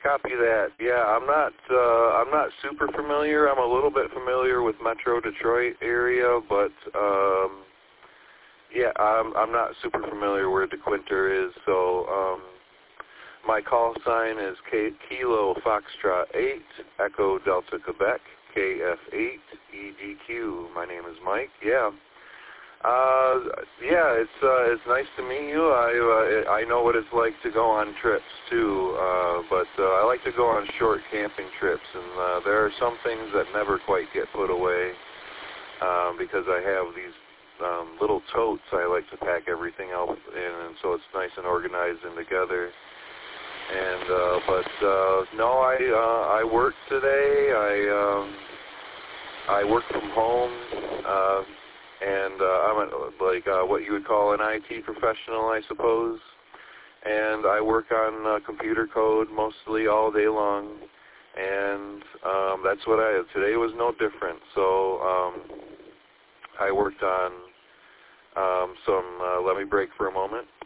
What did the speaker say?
Copy that. Yeah, I'm not super familiar. I'm a little bit familiar with Metro Detroit area, but yeah, I'm not super familiar where DeQuinter is. So my call sign is Kilo Foxtrot 8 Echo Delta Quebec KF8 EGQ. My name is Mike. Yeah. Yeah, it's nice to meet you. I know what it's like to go on trips too, but I like to go on short camping trips, and there are some things that never quite get put away because I have these little totes I like to pack everything else in, and so it's nice and organized and together. And but no, I work today. I work from home. And I'm what you would call an IT professional, I suppose. And I work on computer code mostly all day long. And that's what today was no different. So I worked on let me break for a moment.